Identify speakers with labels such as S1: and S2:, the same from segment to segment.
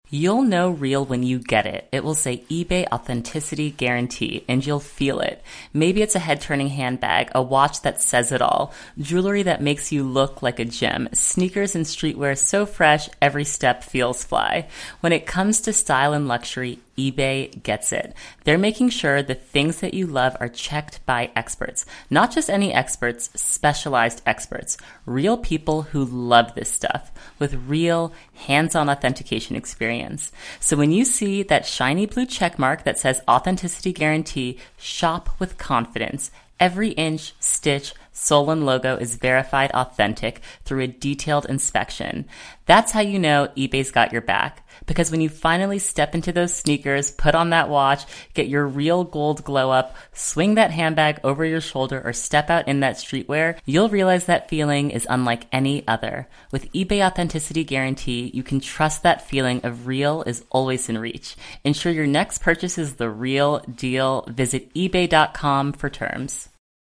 S1: You'll know real when you get it. It will say eBay Authenticity Guarantee, and you'll feel it. Maybe it's a head-turning handbag, a watch that says it all, jewelry that makes you look like a gem, sneakers and streetwear so fresh, every step feels fly. When it comes to style and luxury, eBay gets it. They're making sure the things that you love are checked by experts. Not just any experts, specialized experts. Real people who love this stuff with real hands-on authentication experience. So when you see that shiny blue check mark that says Authenticity Guarantee, shop with confidence. Every inch, stitch, sole, and logo is verified authentic through a detailed inspection. That's how you know eBay's got your back. Because when you finally step into those sneakers, put on that watch, get your real gold glow up, swing that handbag over your shoulder, or step out in that streetwear, you'll realize that feeling is unlike any other. With eBay Authenticity Guarantee, you can trust that feeling of real is always in reach. Ensure your next purchase is the real deal. Visit ebay.com for terms.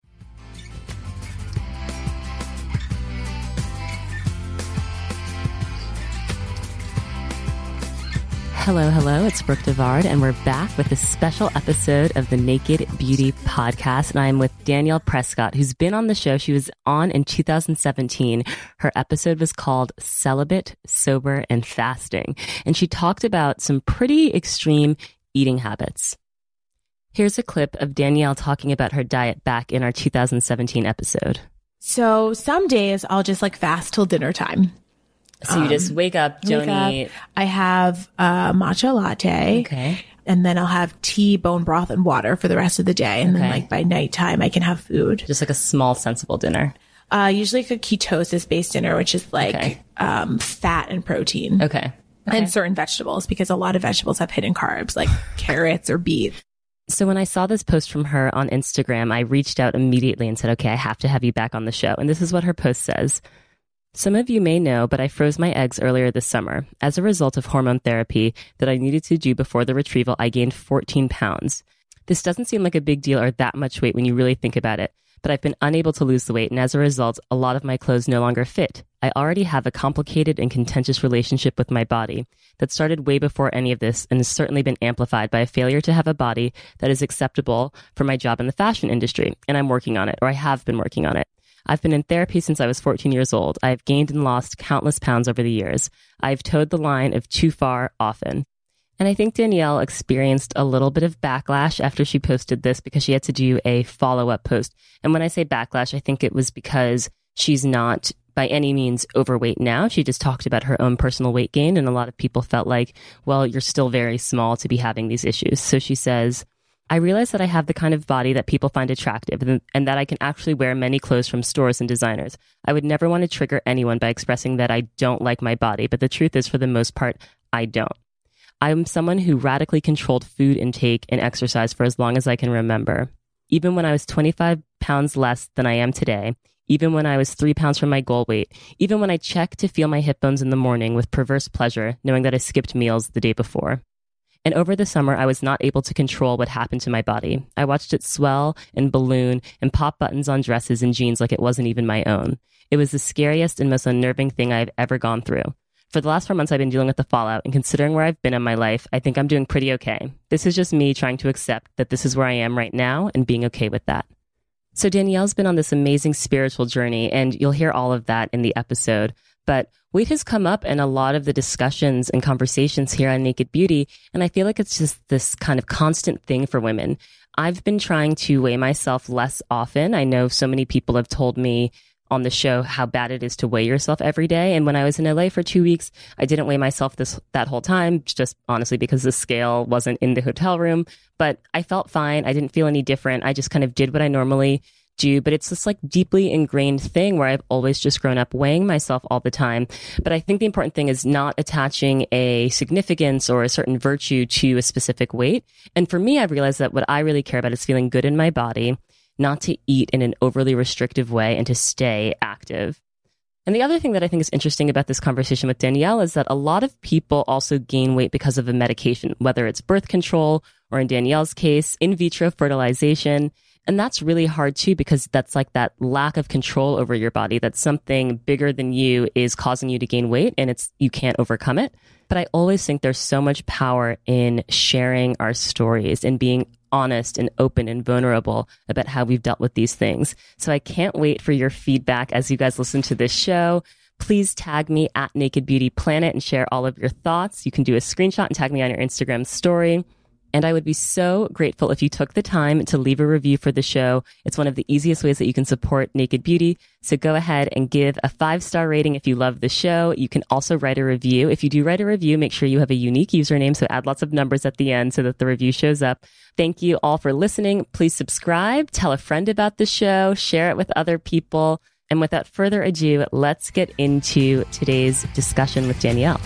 S1: Hello, it's Brooke Devard, and we're back with a special episode of the Naked Beauty Podcast, and I'm with Danielle Prescott, who's been on the show. She was on in 2017. Her episode was called Celibate, Sober, and Fasting, and she talked about some pretty extreme eating habits. Here's a clip of Danielle talking about her diet back in our 2017 episode.
S2: So some days I'll just fast till dinner time.
S1: So you just wake up, don't eat.
S2: I have a matcha latte.
S1: Okay.
S2: And then I'll have tea, bone broth, and water for the rest of the day. And then by nighttime, I can have food.
S1: Just a small, sensible dinner.
S2: Usually a ketosis-based dinner, which is fat and protein.
S1: Okay.
S2: And certain vegetables, because a lot of vegetables have hidden carbs, like carrots or beets.
S1: So when I saw this post from her on Instagram, I reached out immediately and said, okay, I have to have you back on the show. And this is what her post says. Some of you may know, but I froze my eggs earlier this summer. As a result of hormone therapy that I needed to do before the retrieval, I gained 14 pounds. This doesn't seem like a big deal or that much weight when you really think about it, but I've been unable to lose the weight, and as a result, a lot of my clothes no longer fit. I already have a complicated and contentious relationship with my body that started way before any of this and has certainly been amplified by a failure to have a body that is acceptable for my job in the fashion industry, and I'm working on it, or I have been working on it. I've been in therapy since I was 14 years old. I've gained and lost countless pounds over the years. I've towed the line of too far often. And I think Danielle experienced a little bit of backlash after she posted this because she had to do a follow-up post. And when I say backlash, I think it was because she's not by any means overweight now. She just talked about her own personal weight gain. And a lot of people felt like, well, you're still very small to be having these issues. So she says, I realize that I have the kind of body that people find attractive and that I can actually wear many clothes from stores and designers. I would never want to trigger anyone by expressing that I don't like my body, but the truth is, for the most part, I don't. I'm someone who radically controlled food intake and exercise for as long as I can remember. Even when I was 25 pounds less than I am today, even when I was 3 pounds from my goal weight, even when I check to feel my hip bones in the morning with perverse pleasure, knowing that I skipped meals the day before. And over the summer, I was not able to control what happened to my body. I watched it swell and balloon and pop buttons on dresses and jeans like it wasn't even my own. It was the scariest and most unnerving thing I've ever gone through. For the last 4 months, I've been dealing with the fallout, and considering where I've been in my life, I think I'm doing pretty okay. This is just me trying to accept that this is where I am right now and being okay with that. So Danielle's been on this amazing spiritual journey, and you'll hear all of that in the episode. But weight has come up in a lot of the discussions and conversations here on Naked Beauty, and I feel like it's just this kind of constant thing for women. I've been trying to weigh myself less often. I know so many people have told me on the show how bad it is to weigh yourself every day. And when I was in LA for 2 weeks, I didn't weigh myself that whole time, just honestly because the scale wasn't in the hotel room. But I felt fine. I didn't feel any different. I just kind of did what I normally do, but it's this deeply ingrained thing where I've always just grown up weighing myself all the time. But I think the important thing is not attaching a significance or a certain virtue to a specific weight. And for me, I've realized that what I really care about is feeling good in my body, not to eat in an overly restrictive way, and to stay active. And the other thing that I think is interesting about this conversation with Danielle is that a lot of people also gain weight because of a medication, whether it's birth control or, in Danielle's case, in vitro fertilization. And that's really hard too, because that's like that lack of control over your body, that something bigger than you is causing you to gain weight and you can't overcome it. But I always think there's so much power in sharing our stories and being honest and open and vulnerable about how we've dealt with these things. So I can't wait for your feedback as you guys listen to this show. Please tag me at Naked Beauty Planet and share all of your thoughts. You can do a screenshot and tag me on your Instagram story. And I would be so grateful if you took the time to leave a review for the show. It's one of the easiest ways that you can support Naked Beauty. So go ahead and give a 5-star rating if you love the show. You can also write a review. If you do write a review, make sure you have a unique username. So add lots of numbers at the end so that the review shows up. Thank you all for listening. Please subscribe, tell a friend about the show, share it with other people. And without further ado, let's get into today's discussion with Danielle.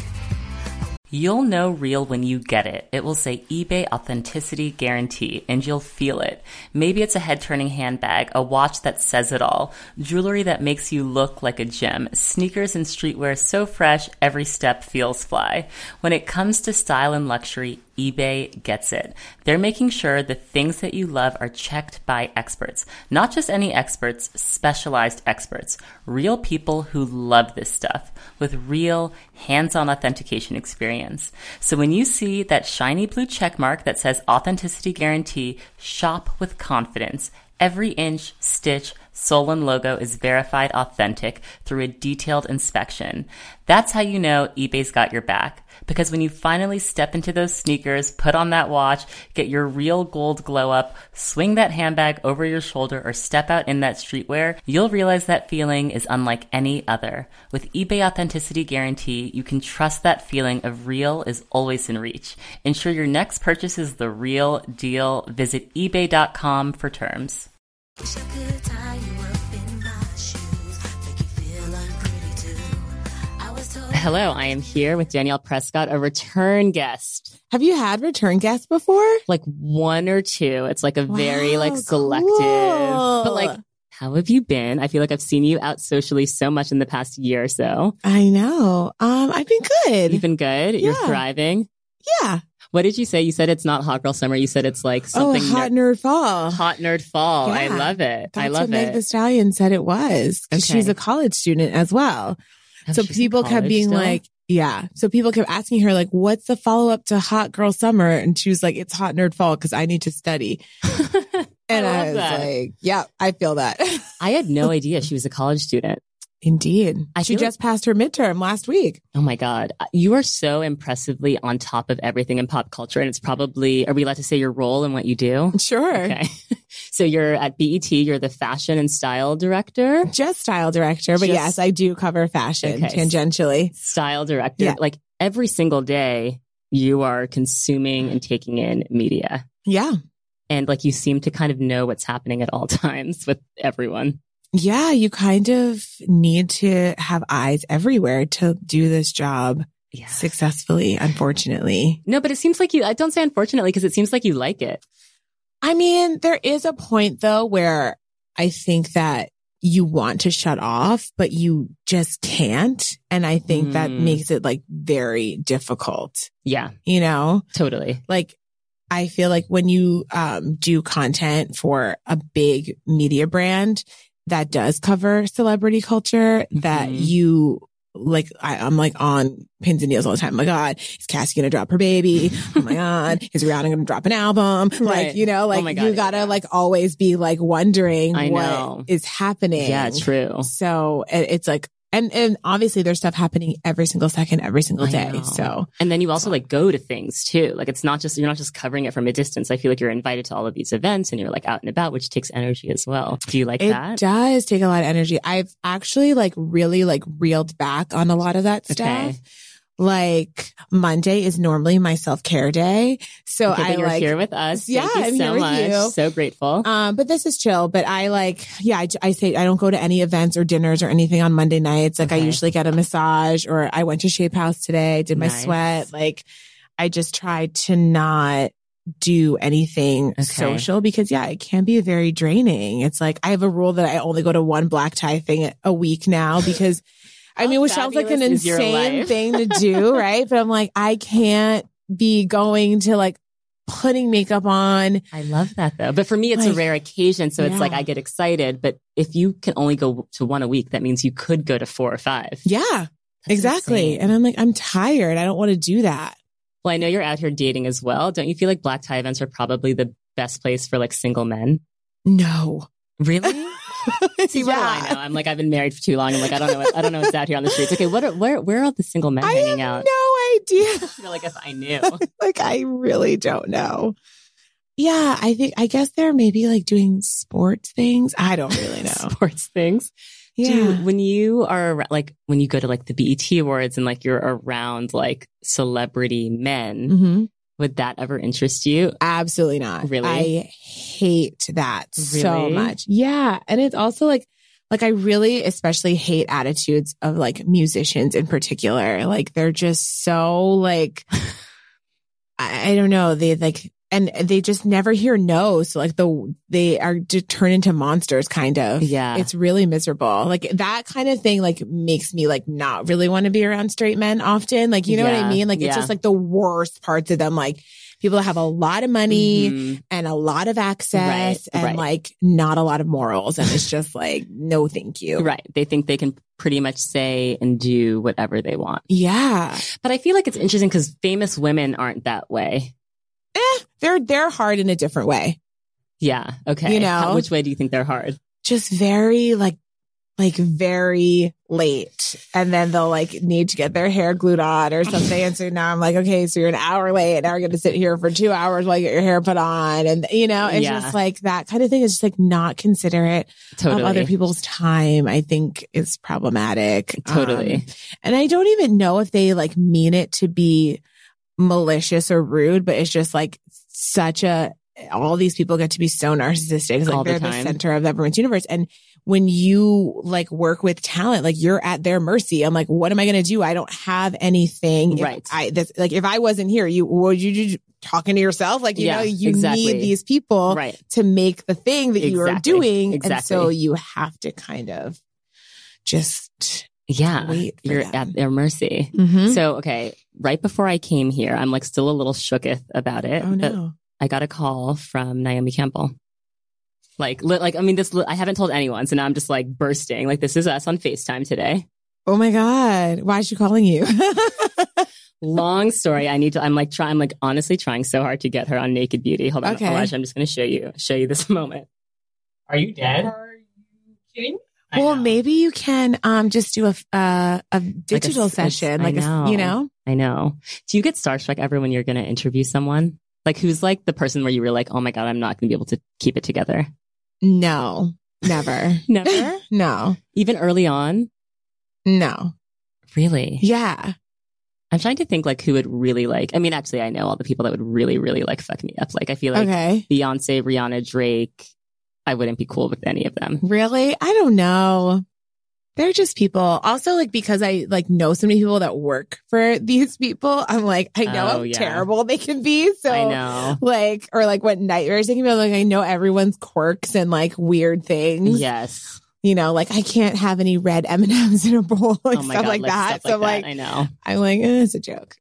S1: You'll know real when you get it. It will say eBay Authenticity Guarantee, and you'll feel it. Maybe it's a head-turning handbag, a watch that says it all, jewelry that makes you look like a gem, sneakers and streetwear so fresh, every step feels fly. When it comes to style and luxury, eBay gets it. They're making sure the things that you love are checked by experts. Not just any experts, specialized experts. Real people who love this stuff with real hands-on authentication experience. So when you see that shiny blue check mark that says Authenticity Guarantee, shop with confidence. Every inch, stitch, sole, and logo is verified authentic through a detailed inspection. That's how you know eBay's got your back. Because when you finally step into those sneakers, put on that watch, get your real gold glow up, swing that handbag over your shoulder, or step out in that streetwear, you'll realize that feeling is unlike any other. With eBay Authenticity Guarantee, you can trust that feeling of real is always in reach. Ensure your next purchase is the real deal. Visit ebay.com for terms. Hello, I am here with Danielle Prescott, a return guest.
S2: Have you had return guests before?
S1: Like one or two. It's like a very like selective, cool. But like, how have you been? I feel like I've seen you out socially so much in the past year or so.
S2: I know. I've been good.
S1: You've been good? Yeah. You're thriving?
S2: Yeah.
S1: What did you say? You said it's not hot girl summer. You said it's like something.
S2: Hot nerd fall.
S1: Hot nerd fall. Yeah. I love it.
S2: That's
S1: I love
S2: what Meg Thee Stallion said it was. Okay. She's a college student as well. Oh, so people kept being still? Like, yeah. So people kept asking her, like, what's the follow up to hot girl summer? And she was like, it's hot nerd fall because I need to study. And I was like, yeah, I feel that.
S1: I had no idea she was a college student.
S2: Indeed. She just passed her midterm last week.
S1: Oh my God. You are so impressively on top of everything in pop culture. And it's probably, are we allowed to say your role and what you do?
S2: Sure.
S1: Okay. So you're at BET, you're the fashion and style director?
S2: Just style director, but yes, I do cover fashion tangentially.
S1: Style director. Yeah. Like every single day you are consuming and taking in media.
S2: Yeah.
S1: And like you seem to kind of know what's happening at all times with everyone.
S2: Yeah, you kind of need to have eyes everywhere to do this job successfully, unfortunately.
S1: No, but it seems like I don't say unfortunately because it seems like you like it.
S2: I mean, there is a point though where I think that you want to shut off, but you just can't. And I think that makes it like very difficult.
S1: Yeah.
S2: You know?
S1: Totally.
S2: Like, I feel like when you do content for a big media brand, that does cover celebrity culture, that you like, I'm like on pins and needles all the time. Oh my God, is Cassie going to drop her baby? Oh my God, is Rihanna going to drop an album? Right. Like, you know, like you gotta like always be like wondering what is happening.
S1: Yeah, true.
S2: So it's like, and obviously there's stuff happening every single second, every single day. So,
S1: and then you also like go to things too. Like it's not just, you're not just covering it from a distance. I feel like you're invited to all of these events and you're like out and about, which takes energy as well. Do you like that?
S2: It does take a lot of energy. I've actually like really like reeled back on a lot of that stuff. Like Monday is normally my self-care day. So
S1: you're here with us.
S2: Yeah,
S1: Thank you so much. So grateful.
S2: But this is chill. But I like, I say I don't go to any events or dinners or anything on Monday nights. Like I usually get a massage or I went to Shape House today, did my sweat. Like I just try to not do anything social because it can be very draining. It's like I have a rule that I only go to one black tie thing a week now because I mean, which sounds like an insane thing to do, right? But I'm like, I can't be going to like putting makeup on.
S1: I love that though. But for me, it's a rare occasion. So it's like, I get excited, but if you can only go to one a week, that means you could go to 4 or 5.
S2: Yeah, that's exactly. Insane. And I'm like, I'm tired. I don't want to do that.
S1: Well, I know you're out here dating as well. Don't you feel like black tie events are probably the best place for like single men?
S2: No.
S1: Really? See, what do I know? I'm like, I've been married for too long. I'm like, I don't know what's out here on the streets. Okay, where are all the single men hanging out?
S2: No idea.
S1: I feel like if I knew.
S2: Like, I really don't know. Yeah, I guess they're maybe like doing sports things. I don't really know.
S1: Sports things.
S2: Yeah.
S1: When you are like, when you go to like the BET Awards and like you're around like celebrity men, would that ever interest you?
S2: Absolutely not.
S1: Really?
S2: I hate that so much. Yeah. And it's also like I really especially hate attitudes of like musicians in particular. Like they're just so like, I don't know. They like, and they just never hear no. So like they are just turn into monsters kind of.
S1: Yeah.
S2: It's really miserable. Like that kind of thing like makes me like not really want to be around straight men often. Like, you know what I mean? Like it's just like the worst parts of them. Like people that have a lot of money and a lot of access and like not a lot of morals. And it's just like, no, thank you.
S1: Right. They think they can pretty much say and do whatever they want.
S2: Yeah.
S1: But I feel like it's interesting because famous women aren't that way.
S2: They're hard in a different way.
S1: Yeah. Okay.
S2: You know,
S1: which way do you think they're hard?
S2: Just very like very late. And then they'll like need to get their hair glued on or something. And so now I'm like, okay, so you're an hour late. Now we're going to sit here for 2 hours while you get your hair put on. And you know, it's just like that kind of thing is just like not considerate of other people's time. I think is problematic.
S1: Totally.
S2: And I don't even know if they like mean it to be malicious or rude, but it's just like all these people get to be so narcissistic. It's like they're the center of everyone's universe. And when you like work with talent, like you're at their mercy. I'm like, what am I going to do? I don't have anything.
S1: Right.
S2: If I wasn't here, would you talking to yourself? Like, you know, you need these people to make the thing that you are doing. Exactly. And so you have to kind of just wait for
S1: you're
S2: them.
S1: At their mercy. So, okay. Right before I came here, I'm like still a little shooketh about it.
S2: Oh no.
S1: I got a call from Naomi Campbell. I mean, I haven't told anyone. So now I'm just like bursting. Like, this is us on FaceTime today.
S2: Oh my God. Why is she calling you?
S1: Long story. I'm honestly trying so hard to get her on Naked Beauty. Hold on.
S2: Okay.
S1: Elijah, I'm just going to show you this moment. Are you dead? Are you kidding?
S2: Well, maybe you can, just do a digital session. I know.
S1: Do you get starstruck ever when you're going to interview someone? Like, who's like the person where you were like, oh my God, I'm not going to be able to keep it together?
S2: No, never.
S1: Never?
S2: No.
S1: Even early on?
S2: No.
S1: Really?
S2: Yeah.
S1: I'm trying to think like who would really like, I mean, actually I know all the people that would really, really like fuck me up. Like, I feel like Beyonce, Rihanna, Drake, I wouldn't be cool with any of them.
S2: Really? I don't know. They're just people. Also, like, because I like know so many people that work for these people, I'm like, I know how terrible they can be. So
S1: I know.
S2: Like, or like what nightmares they can be. Like, I know everyone's quirks and like weird things.
S1: Yes.
S2: You know, like I can't have any red M&Ms in a bowl, like stuff
S1: God,
S2: like that.
S1: Stuff
S2: so
S1: like I know.
S2: I'm like, it's a joke.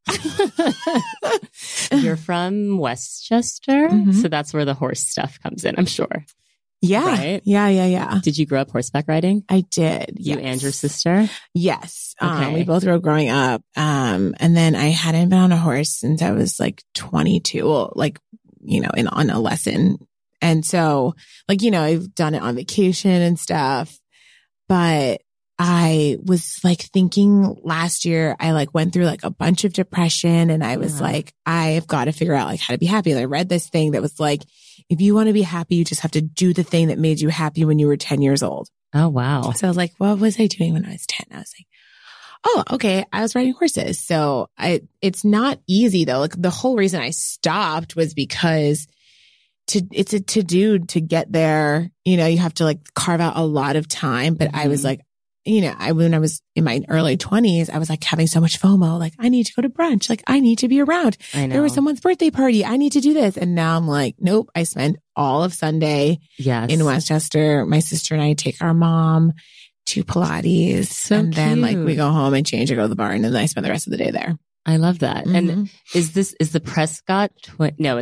S1: You're from Westchester, so that's where the horse stuff comes in, I'm sure.
S2: Yeah.
S1: Right?
S2: Yeah.
S1: Did you grow up horseback riding?
S2: I did.
S1: You and your sister?
S2: Yes.
S1: Okay.
S2: We both were growing up. And then I hadn't been on a horse since I was like 22, like, you know, on a lesson. And so like, you know, I've done it on vacation and stuff, but I was like thinking last year, I like went through like a bunch of depression and I was like, I've got to figure out like how to be happy. And I read this thing that was like, if you want to be happy, you just have to do the thing that made you happy when you were 10 years old.
S1: Oh, wow.
S2: So I was like, what was I doing when I was 10? I was like, oh, okay. I was riding horses. So it's not easy though. Like the whole reason I stopped was because it's a to-do to get there. You know, you have to like carve out a lot of time. But I was like, you know, when I was in my early 20s, I was like having so much FOMO. Like, I need to go to brunch. Like, I need to be around.
S1: I know.
S2: There was someone's birthday party. I need to do this. And now I'm like, nope. I spent all of Sunday in Westchester. My sister and I take our mom to Pilates. And then like we go home and change and go to the bar. And then I spend the rest of the day there.
S1: I love that. And is the Prescott twin? No, it's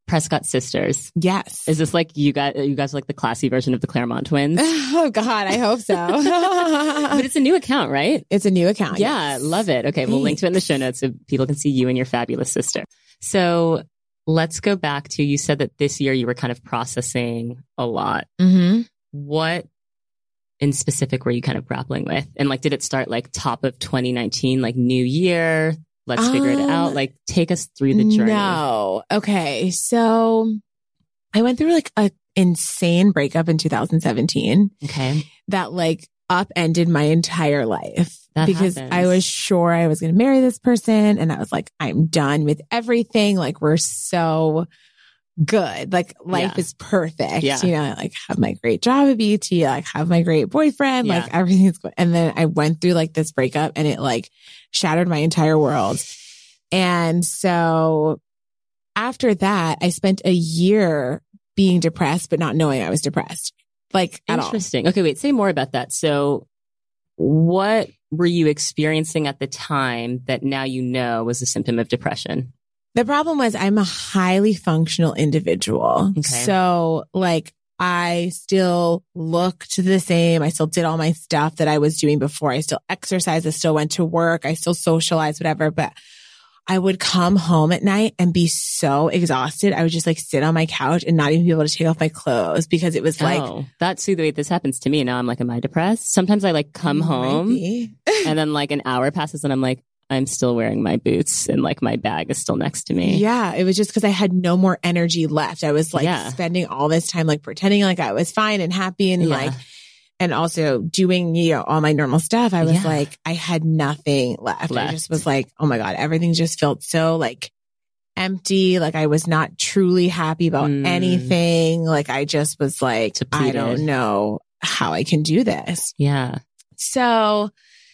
S1: Prescott sisters.
S2: Yes.
S1: Is this like you guys are like the classy version of the Claremont twins?
S2: Oh God, I hope so.
S1: But it's a new account, right?
S2: It's a new account.
S1: Yeah,
S2: yes.
S1: love it. Okay, we'll link to it in the show notes so people can see you and your fabulous sister. So let's go back to, you said that this year you were kind of processing a lot.
S2: Mm-hmm.
S1: What in specific were you kind of grappling with? And like, did it start like top of 2019, like new year? Let's figure it out. Like, take us through the journey.
S2: No. Okay. So I went through like a insane breakup in 2017.
S1: Okay.
S2: That like upended my entire life.
S1: That
S2: because
S1: happens.
S2: I was sure I was going to marry this person. And I was like, I'm done with everything. Like, we're so good. Like, life is perfect.
S1: Yeah.
S2: You know, I like have my great job at BET, like have my great boyfriend,
S1: Yeah.
S2: like everything's good. And then I went through like this breakup and it like shattered my entire world. And so after that, I spent a year being depressed, but not knowing I was depressed. Like, at all.
S1: Interesting. Okay, wait, say more about that. So what were you experiencing at the time that now you know was a symptom of depression?
S2: The problem was I'm a highly functional individual.
S1: Okay.
S2: So like I still looked the same. I still did all my stuff that I was doing before. I still exercised. I still went to work. I still socialized, whatever. But I would come home at night and be so exhausted. I would just like sit on my couch and not even be able to take off my clothes because it was like,
S1: that's the way this happens to me. Now I'm like, am I depressed? Sometimes I like come home and then like an hour passes and I'm like, I'm still wearing my boots and like my bag is still next to me.
S2: Yeah. It was just because I had no more energy left. I was like spending all this time like pretending like I was fine and happy and like, and also doing, you know, all my normal stuff. I was like, I had nothing left. I just was like, oh my God, everything just felt so like empty. Like I was not truly happy about anything. Like I just was like,
S1: Depleted.
S2: I don't know how I can do this.
S1: Yeah.
S2: So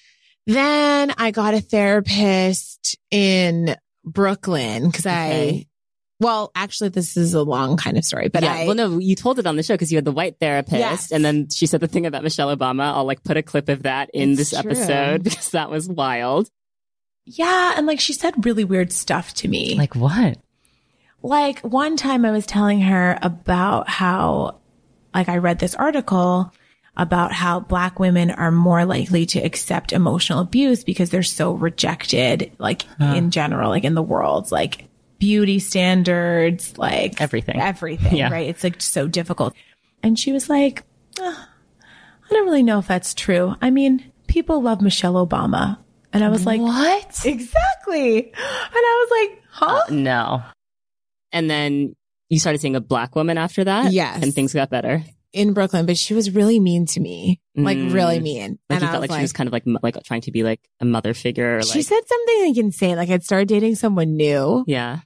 S2: then I got a therapist in Brooklyn because well, actually, this is a long kind of story, but
S1: well, no, you told it on the show because you had the white therapist and then she said the thing about Michelle Obama. I'll like put a clip of that in this episode because that was wild.
S3: Yeah. And like she said really weird stuff to me.
S1: Like what?
S3: Like one time I was telling her about how, like I read this article about how Black women are more likely to accept emotional abuse because they're so rejected, like in general, like in the world, like beauty standards, like
S1: everything,
S3: right? It's like so difficult. And she was like, I don't really know if that's true. I mean, people love Michelle Obama. And I was like,
S1: what?
S3: Exactly. And I was like, huh?
S1: No. And then you started seeing a Black woman after that?
S2: Yes.
S1: And things got better.
S2: In Brooklyn, but she was really mean to me, like really mean.
S1: Like
S2: and
S1: you felt like she was kind of like trying to be like a mother figure. Or
S2: she
S1: like,
S2: said something like insane. Like I'd started dating someone new.
S1: Yeah.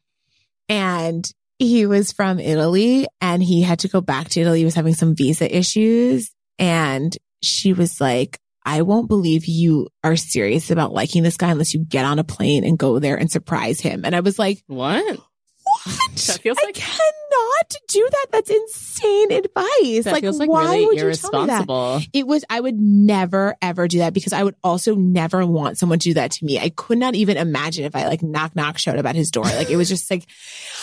S2: And he was from Italy and he had to go back to Italy. He was having some visa issues. And she was like, I won't believe you are serious about liking this guy unless you get on a plane and go there and surprise him. And I was like,
S1: what? That feels
S2: I cannot do that. That's insane advice.
S1: That
S2: like,
S1: feels like
S2: why
S1: really
S2: would
S1: irresponsible.
S2: You tell me that? I would never, ever do that because I would also never want someone to do that to me. I could not even imagine if I like knock showed up at his door. Like, it was just like,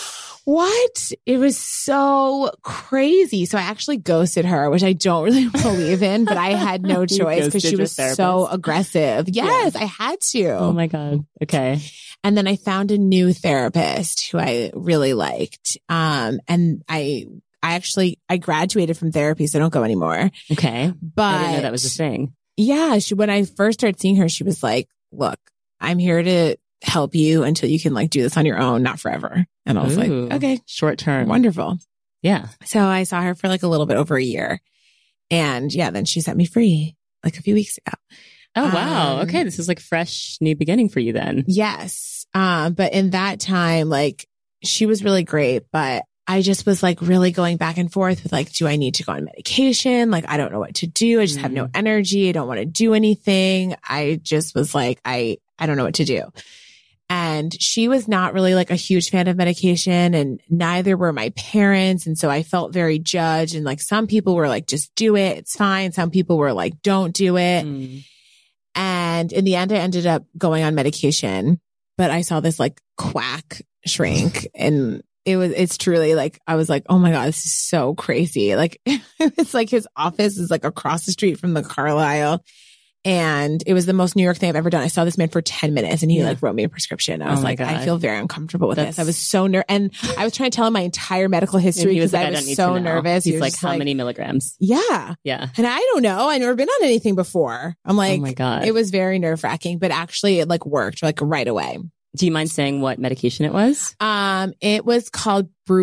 S2: what? It was so crazy. So I actually ghosted her, which I don't really believe in, but I had no choice because she was so aggressive. Yes, I had to.
S1: Oh my God. Okay.
S2: And then I found a new therapist who I really liked. And I graduated from therapy, so I don't go anymore.
S1: Okay.
S2: But
S1: I didn't know that was a thing.
S2: Yeah. When I first started seeing her, she was like, look, I'm here to help you until you can like do this on your own, not forever. And I was like, okay,
S1: short term.
S2: Wonderful.
S1: Yeah.
S2: So I saw her for like a little bit over a year. And yeah, then she set me free like a few weeks ago.
S1: Oh, wow. Okay. This is like fresh new beginning for you then.
S2: Yes. But in that time, like she was really great, but I just was like really going back and forth with like, do I need to go on medication? Like, I don't know what to do. I just have no energy. I don't want to do anything. I just was like, I don't know what to do. And she was not really like a huge fan of medication and neither were my parents. And so I felt very judged. And like some people were like, just do it. It's fine. Some people were like, don't do it. And in the end, I ended up going on medication, but I saw this like quack shrink in it's truly like, I was like, oh my God, this is so crazy. Like, it's like his office is like across the street from the Carlisle. And it was the most New York thing I've ever done. I saw this man for 10 minutes and he like wrote me a prescription. I was like, I feel very uncomfortable with this. I was so and I was trying to tell him my entire medical history because I was so nervous.
S1: He's like, how many milligrams?
S2: Yeah.
S1: Yeah.
S2: And I don't know. I've never been on anything before. I'm like,
S1: oh my God.
S2: It was very nerve wracking, but actually it like worked like right away.
S1: Do you mind saying what medication it was?
S2: It was called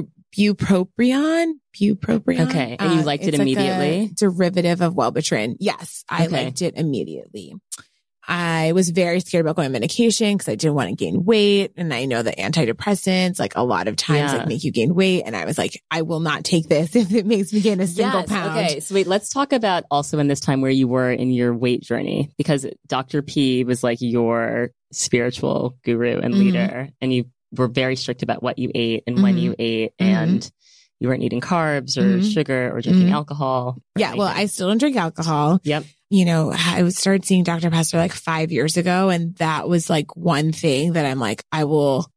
S2: bupropion.
S1: Okay. And you liked it immediately?
S2: Like a derivative of Wellbutrin. Yes. I liked it immediately. I was very scared about going on medication because I didn't want to gain weight. And I know that antidepressants, like a lot of times like make you gain weight. And I was like, I will not take this if it makes me gain a single pound.
S1: Okay. So wait, let's talk about also in this time where you were in your weight journey, because Dr. P was like your spiritual guru and leader. And you were very strict about what you ate and when you ate. And you weren't eating carbs or sugar or drinking alcohol.
S2: Yeah. Well, I still don't drink alcohol.
S1: Yep.
S2: You know, I started seeing Dr. Pastor like 5 years ago. And that was like one thing that I'm like, I will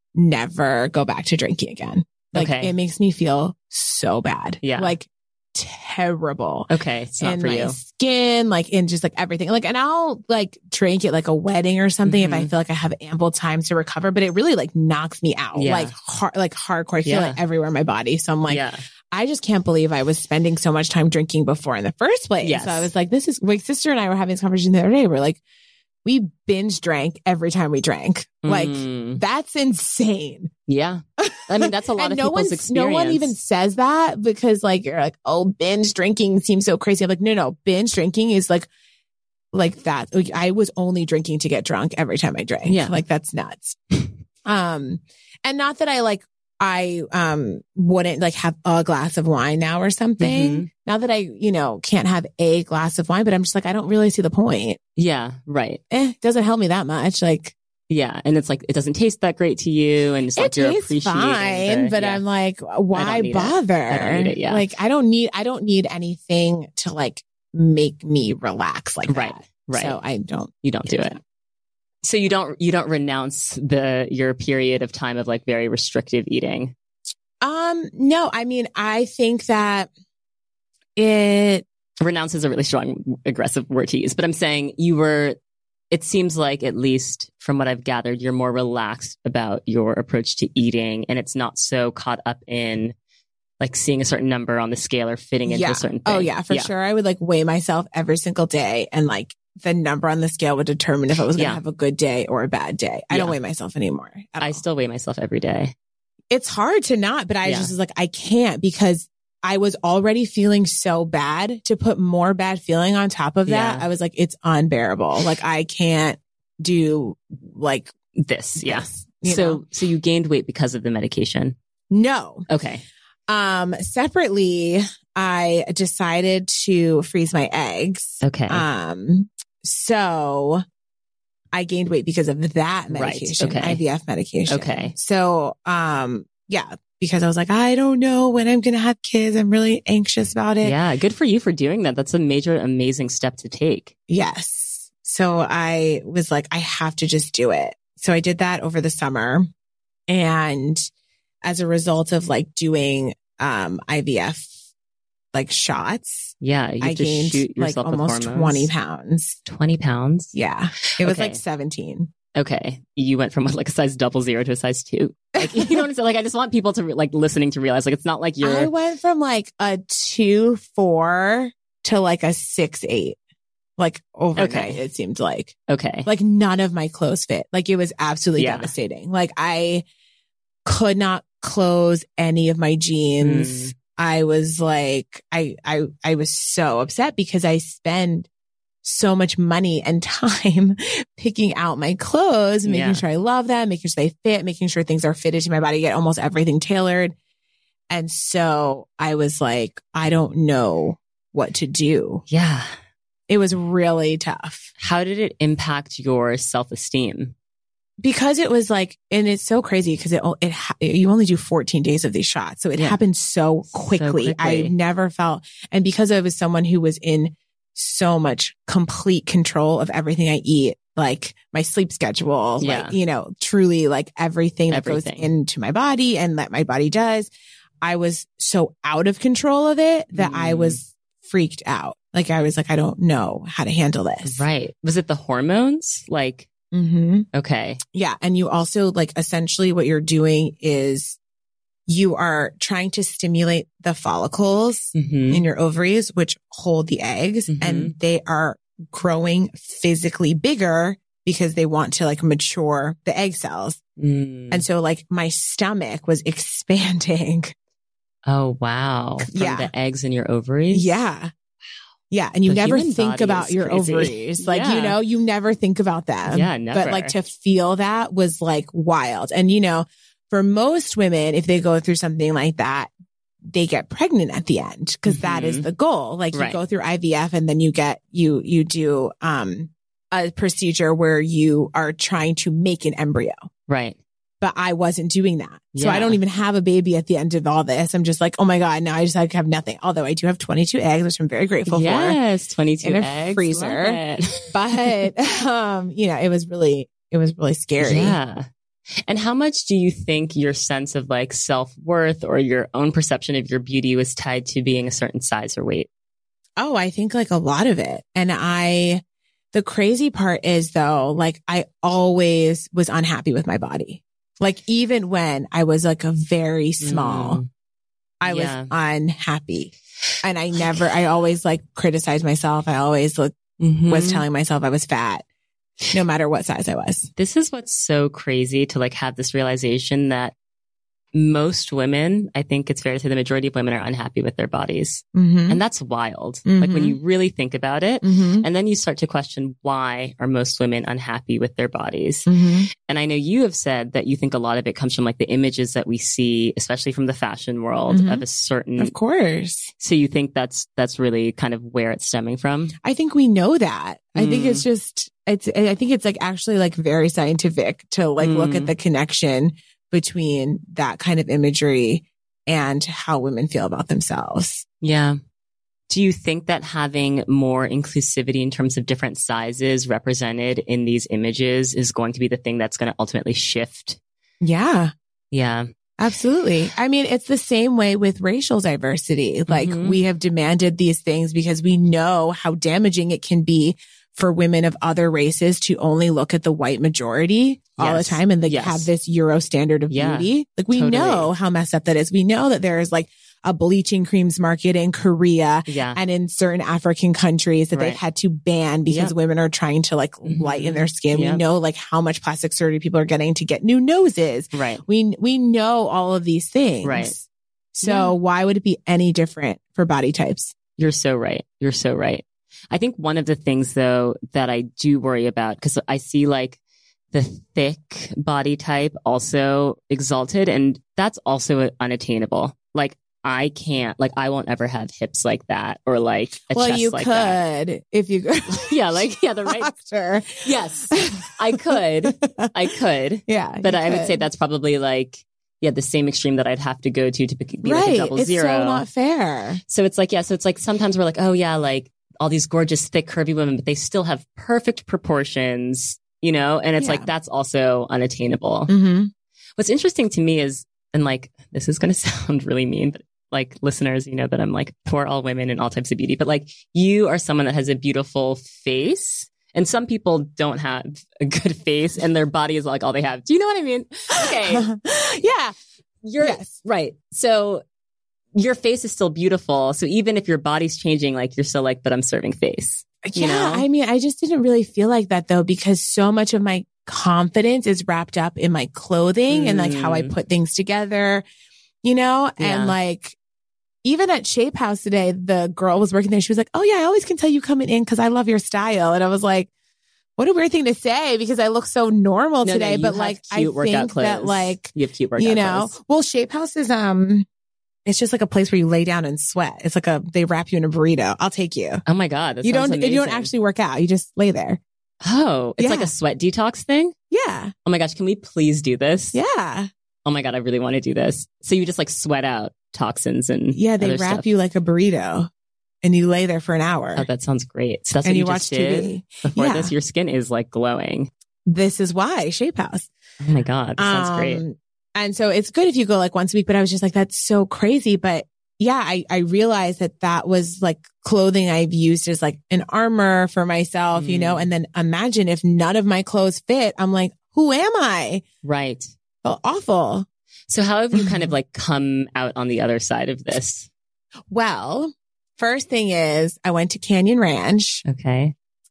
S2: never go back to drinking again. Like it makes me feel so bad.
S1: Yeah.
S2: Like terrible.
S1: Okay. It's not for you.
S2: My skin, like in just like everything. Like, and I'll like drink at like a wedding or something if I feel like I have ample time to recover, but it really like knocks me out. Like hardcore. I feel it everywhere in my body. So I'm like, I just can't believe I was spending so much time drinking before in the first place.
S1: Yes.
S2: So I was like, this is, my sister and I were having this conversation the other day. We're like, we binge drank every time we drank. Like that's insane.
S1: Yeah. I mean, that's a lot of people's experience.
S2: No one even says that because like, you're like, oh, binge drinking seems so crazy. I'm like, no, binge drinking is like that. Like, I was only drinking to get drunk every time I drank.
S1: Yeah.
S2: Like that's nuts. And not that I wouldn't like have a glass of wine now or something. Now that I, can't have a glass of wine, but I'm just like, I don't really see the point.
S1: Yeah. Right.
S2: It doesn't help me that much. Like,
S1: yeah. And it's like, it doesn't taste that great to you. And it's like, you're appreciating
S2: fine, but I'm like, why bother?
S1: I don't need it. Yeah.
S2: Like, I don't need anything to like make me relax like that.
S1: Right.
S2: So
S1: you don't do it. So you don't renounce your period of time of like very restrictive eating.
S2: No, I mean, I think that
S1: renounce is a really strong, aggressive word to use, but I'm saying it seems like, at least from what I've gathered, you're more relaxed about your approach to eating, and it's not so caught up in like seeing a certain number on the scale or fitting into a certain thing.
S2: Oh yeah, for sure. I would like weigh myself every single day, and like the number on the scale would determine if I was going to have a good day or a bad day. I don't weigh myself anymore.
S1: I still weigh myself every day.
S2: It's hard to not, but I just was like, I can't, because I was already feeling so bad. To put more bad feeling on top of that, I was like, it's unbearable. Like I can't do like
S1: this. Yeah. So you gained weight because of the medication?
S2: No.
S1: Okay.
S2: Separately, I decided to freeze my eggs.
S1: Okay.
S2: So I gained weight because of that medication, IVF medication.
S1: Okay.
S2: So, because I was like, I don't know when I'm going to have kids. I'm really anxious about it.
S1: Yeah. Good for you for doing that. That's a major, amazing step to take.
S2: Yes. So I was like, I have to just do it. So I did that over the summer. And as a result of like doing, IVF, like shots.
S1: Yeah. You
S2: I gained
S1: shoot
S2: like almost 20 pounds.
S1: 20 pounds?
S2: Yeah. It was like 17.
S1: Okay. You went from like a size 00 to a size 2. Like, you know what I'm saying? Like, I just want people to like listening to realize like, it's not like
S2: I went from like a 2'4" to like a 6'8". Like overnight, it seemed like.
S1: Okay.
S2: Like none of my clothes fit. Like it was absolutely devastating. Like I could not close any of my jeans. I was like, I was so upset because I spend so much money and time picking out my clothes, making sure I love them, making sure they fit, making sure things are fitted to my body, get almost everything tailored. And so I was like, I don't know what to do.
S1: Yeah.
S2: It was really tough.
S1: How did it impact your self-esteem?
S2: Because it was like, and it's so crazy because you only do 14 days of these shots. So it happened so quickly. I never felt, and because I was someone who was in so much complete control of everything I eat, like my sleep schedule,
S1: Yeah.
S2: like, you know, truly like everything that goes
S1: Everything.
S2: into my body and that my body does. I was so out of control of it that I was freaked out. Like I was like, I don't know how to handle this.
S1: Right. Was it the hormones? Like, okay.
S2: Yeah. And you also like essentially what you're doing is you are trying to stimulate the follicles in your ovaries, which hold the eggs, and they are growing physically bigger because they want to like mature the egg cells. And so like my stomach was expanding.
S1: Oh, wow. From the eggs in your ovaries?
S2: Yeah. Yeah. And you
S1: The
S2: never
S1: human
S2: think
S1: body
S2: about
S1: is
S2: your
S1: crazy.
S2: ovaries. Like,
S1: Yeah.
S2: you know, you never think about them.
S1: Yeah, never.
S2: But like to feel that was like wild. And, you know, for most women, if they go through something like that, they get pregnant at the end because that is the goal. Like you go through IVF and then you get, you do, a procedure where you are trying to make an embryo.
S1: Right.
S2: But I wasn't doing that. So I don't even have a baby at the end of all this. I'm just like, oh my God, now I just like have nothing. Although I do have 22 eggs, which I'm very grateful for.
S1: Yes, 22
S2: in a
S1: eggs.
S2: freezer.
S1: Love it.
S2: But, you know, it was really scary.
S1: Yeah. And how much do you think your sense of like self-worth or your own perception of your beauty was tied to being a certain size or weight?
S2: Oh, I think like a lot of it. And the crazy part is though, like I always was unhappy with my body. Like even when I was like a very small, I was unhappy. And I always like criticized myself. I always was telling myself I was fat, no matter what size I was.
S1: This is what's so crazy to like have this realization that most women, I think it's fair to say the majority of women are unhappy with their bodies. And that's wild. Like when you really think about it, and then you start to question, why are most women unhappy with their bodies? And I know you have said that you think a lot of it comes from like the images that we see, especially from the fashion world of a certain.
S2: Of course.
S1: So you think that's really kind of where it's stemming from?
S2: I think we know that. I think it's just, I think it's like actually like very scientific to like look at the connection between that kind of imagery and how women feel about themselves.
S1: Yeah. Do you think that having more inclusivity in terms of different sizes represented in these images is going to be the thing that's going to ultimately shift?
S2: Yeah.
S1: Yeah.
S2: Absolutely. I mean, it's the same way with racial diversity. Like we have demanded these things because we know how damaging it can be for women of other races to only look at the white majority all the time and have this Euro standard of beauty. Like we know how messed up that is. We know that there is like a bleaching creams market in Korea and in certain African countries that they've had to ban because women are trying to like lighten their skin. We know like how much plastic surgery people are getting to get new noses.
S1: Right.
S2: We know all of these things.
S1: Right.
S2: So why would it be any different for body types?
S1: You're so right. You're so right. I think one of the things though that I do worry about, because I see like the thick body type also exalted, and that's also unattainable. Like I can't, like I won't ever have hips like that or like a chest
S2: you
S1: like
S2: could
S1: that.
S2: If you could.
S1: The right.
S2: Doctor.
S1: Yes, I could.
S2: Yeah.
S1: But I would say that's probably like, the same extreme that I'd have to go to be like a double zero.
S2: It's so not fair.
S1: So it's like, so it's like sometimes we're like, oh yeah, like all these gorgeous, thick, curvy women, but they still have perfect proportions, you know? And it's like, that's also unattainable. What's interesting to me is, and like, this is going to sound really mean, but like listeners, you know that I'm like for all women and all types of beauty, but like you are someone that has a beautiful face. And some people don't have a good face and their body is like all they have. Do you know what I mean? Okay.
S2: Yeah.
S1: Right. So your face is still beautiful. So even if your body's changing, like you're still like, but I'm serving face. You know?
S2: I mean, I just didn't really feel like that though, because so much of my confidence is wrapped up in my clothing and like how I put things together, you know? And like, even at Shape House today, the girl was working there. She was like, oh yeah, I always can tell you coming in because I love your style. And I was like, what a weird thing to say because I look so normal today. But like, I think that like,
S1: you have cute workout clothes.
S2: Well, Shape House is, it's just like a place where you lay down and sweat. It's like they wrap you in a burrito. I'll take you.
S1: Oh my God.
S2: You don't actually work out. You just lay there.
S1: Oh, it's like a sweat detox thing?
S2: Yeah.
S1: Oh my gosh. Can we please do this?
S2: Yeah.
S1: Oh my God. I really want to do this. So you just like sweat out toxins and
S2: they wrap you like a burrito. and you lay there for an hour.
S1: Oh, that sounds great. So that's
S2: and
S1: what
S2: you
S1: just
S2: watch
S1: did?
S2: TV.
S1: Before this, your skin is like glowing.
S2: This is why Shape House.
S1: Oh my God. That sounds great.
S2: And so it's good if you go like once a week, but I was just like, that's so crazy. But yeah, I realized that was like clothing I've used as like an armor for myself, you know, and then imagine if none of my clothes fit. I'm like, who am I?
S1: Right.
S2: Oh, awful.
S1: So how have you kind of like come out on the other side of this?
S2: Well, first thing is I went to Canyon Ranch.
S1: Okay.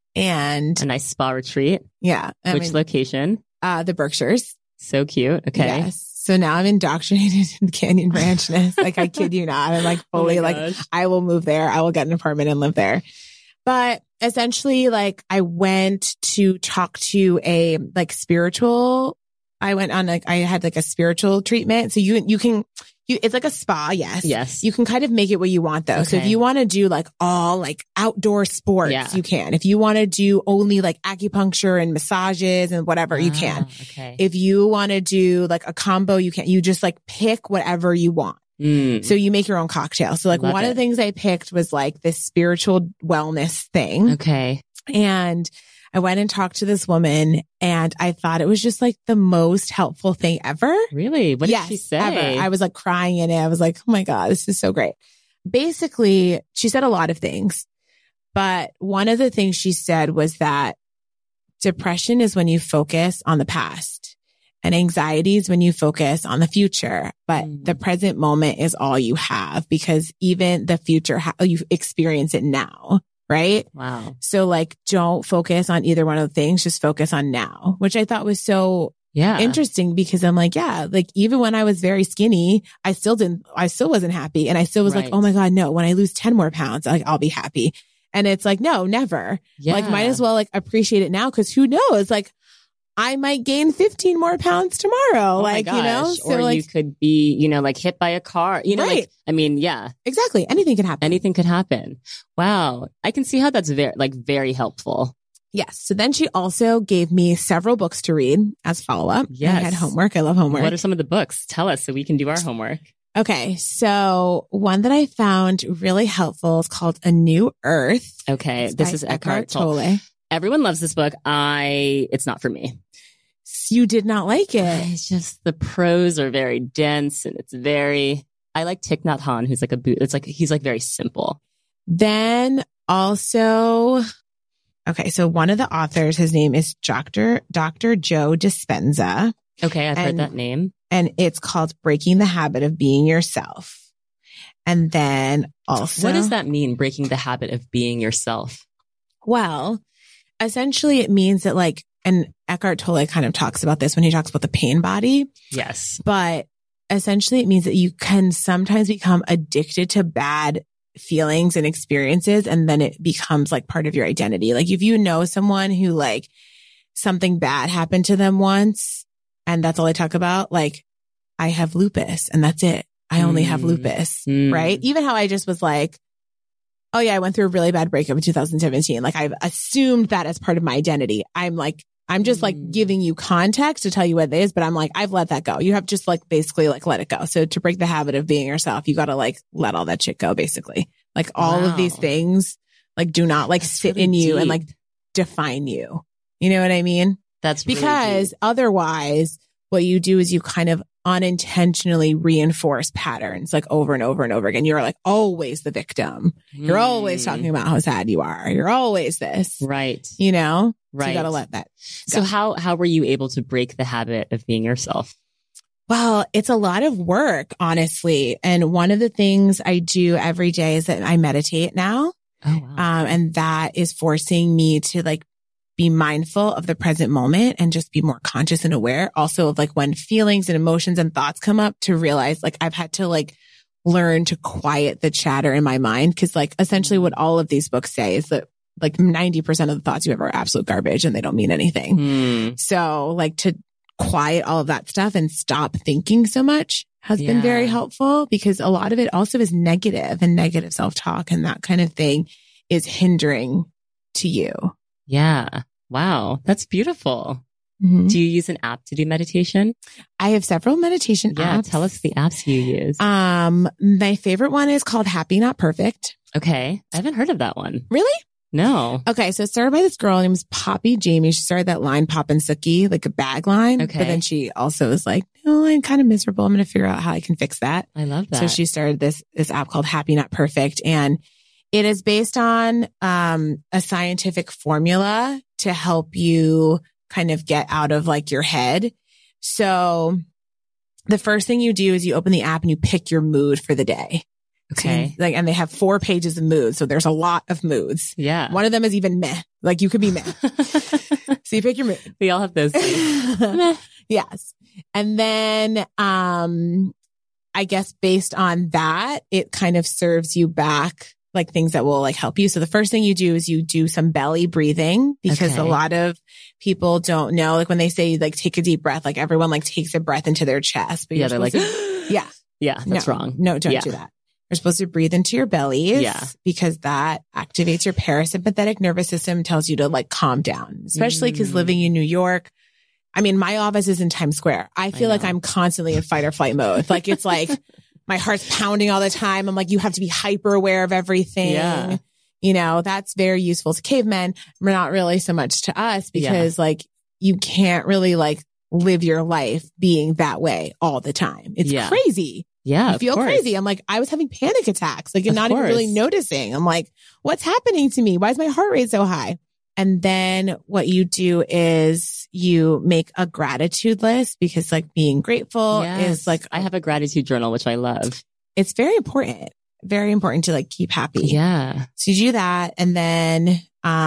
S2: And
S1: a nice spa retreat.
S2: Yeah.
S1: Which location?
S2: The Berkshires.
S1: So cute. Okay.
S2: Yes. So now I'm indoctrinated in Canyon Ranchness. Like, I kid you not. I'm like fully like, I will move there. I will get an apartment and live there. But essentially, like, I went to talk to a like spiritual. I went on like, I had like a spiritual treatment. So you can, it's like a spa. Yes.
S1: Yes.
S2: You can kind of make it what you want though. Okay. So if you want to do like all like outdoor sports, you can. If you want to do only like acupuncture and massages and whatever, you can.
S1: Okay.
S2: If you want to do like a combo, you can. You just like pick whatever you want. So you make your own cocktail. So like one of the things I picked was like this spiritual wellness thing.
S1: Okay.
S2: And I went and talked to this woman and I thought it was just like the most helpful thing ever.
S1: Really? What did she say?
S2: Ever. I was like crying in it. I was like, oh my God, this is so great. Basically, she said a lot of things, but one of the things she said was that depression is when you focus on the past and anxiety is when you focus on the future. But the present moment is all you have because even the future, you experience it now. Right?
S1: Wow.
S2: So like, don't focus on either one of the things. Just focus on now, which I thought was so interesting because I'm like, yeah, like even when I was very skinny, I still wasn't happy. And I still was like, oh my God, no, when I lose 10 more pounds, like I'll be happy. And it's like, no, never.
S1: Yeah.
S2: Like might as well like appreciate it now. Cause who knows? Like I might gain 15 more pounds tomorrow.
S1: Oh
S2: like, you know,
S1: so or like, you could be, you know, like hit by a car, you know, like, I mean, yeah,
S2: exactly. Anything can happen.
S1: Anything could happen. Wow. I can see how that's very helpful.
S2: Yes. So then she also gave me several books to read as follow up.
S1: Yes.
S2: I had homework. I love homework.
S1: What are some of the books? Tell us so we can do our homework.
S2: Okay. So one that I found really helpful is called A New Earth.
S1: Okay. This is Eckhart Tolle. Everyone loves this book. It's not for me.
S2: You did not like it.
S1: It's just the prose are very dense and I like Thich Nhat Hanh, who's like he's like very simple.
S2: Then also, okay. So one of the authors, his name is Dr. Joe Dispenza.
S1: Okay. I've heard that name.
S2: And it's called Breaking the Habit of Being Yourself. And then also,
S1: what does that mean? Breaking the habit of being yourself?
S2: Well, essentially it means that like, and Eckhart Tolle kind of talks about this when he talks about the pain body.
S1: Yes.
S2: But essentially it means that you can sometimes become addicted to bad feelings and experiences. And then it becomes like part of your identity. Like if you know someone who like something bad happened to them once and that's all they talk about, like I have lupus and that's it. I only have lupus, right? Even how I just was like, oh yeah, I went through a really bad breakup in 2017. Like I've assumed that as part of my identity. I'm just like giving you context to tell you what it is, but I'm like, I've let that go. You have just like basically like let it go. So to break the habit of being yourself, you got to like let all that shit go basically. Like all of these things like do not like sit in you and like define you. You know what I mean?
S1: That's
S2: because otherwise what you do is you kind of unintentionally reinforce patterns like over and over and over again. You're like always the victim. You're always talking about how sad you are. You're always this.
S1: Right.
S2: You know?
S1: Right.
S2: So you gotta let that
S1: So
S2: go.
S1: how were you able to break the habit of being yourself?
S2: Well, it's a lot of work, honestly. And one of the things I do every day is that I meditate now.
S1: Oh, wow.
S2: And that is forcing me to like be mindful of the present moment and just be more conscious and aware also of like when feelings and emotions and thoughts come up to realize like I've had to like learn to quiet the chatter in my mind. Cause like essentially what all of these books say is that like 90% of the thoughts you have are absolute garbage and they don't mean anything. So like to quiet all of that stuff and stop thinking so much has been very helpful because a lot of it also is negative and negative self-talk and that kind of thing is hindering to you.
S1: Yeah. Wow. That's beautiful.
S2: Mhm.
S1: Do you use an app to do meditation?
S2: I have several meditation
S1: Yeah.
S2: apps.
S1: Tell us the apps you use.
S2: My favorite one is called Happy Not Perfect.
S1: Okay. I haven't heard of that one.
S2: Really?
S1: No.
S2: Okay, so it started by this girl named Poppy Jamie. She started that line Pop and Sookie, like a bag line.
S1: Okay.
S2: But then she also was like, no, I'm kind of miserable. I'm going to figure out how I can fix that.
S1: I love that.
S2: So she started this app called Happy Not Perfect. And it is based on a scientific formula to help you kind of get out of like your head. So the first thing you do is you open the app and you pick your mood for the day.
S1: Okay.
S2: So, and they have 4 pages of moods. So there's a lot of moods.
S1: Yeah.
S2: One of them is even meh. Like you could be meh. So you pick your mood.
S1: We all have those.
S2: Yes. And then, I guess based on that, it kind of serves you back like things that will like help you. So the first thing you do is you do some belly breathing because
S1: Okay.
S2: a lot of people don't know, like when they say like take a deep breath, like everyone like takes a breath into their chest, but
S1: Yeah.
S2: you're
S1: They're like,
S2: supposed to- yeah,
S1: yeah, that's
S2: no,
S1: wrong.
S2: No, don't
S1: Yeah.
S2: do that. You're supposed to breathe into your bellies
S1: Yeah.
S2: because that activates your parasympathetic nervous system, tells you to like calm down, especially because living in New York. I mean, my office is in Times Square. I feel like
S1: know.
S2: I'm constantly in fight or flight mode. Like it's like my heart's pounding all the time. I'm like, you have to be hyper aware of everything.
S1: Yeah.
S2: You know, that's very useful to cavemen, but not really so much to us because like you can't really like live your life being that way all the time. It's
S1: Yeah.
S2: crazy.
S1: Yeah.
S2: I feel
S1: of course.
S2: crazy. I'm like, I was having panic attacks, like, and
S1: Of
S2: not even really
S1: course.
S2: noticing. I'm like, what's happening to me? Why is my heart rate so high? And then what you do is you make a gratitude list because like being grateful
S1: Yes.
S2: is like,
S1: I have a gratitude journal, which I love.
S2: it's very important to like keep happy.
S1: Yeah.
S2: So you do that. And then,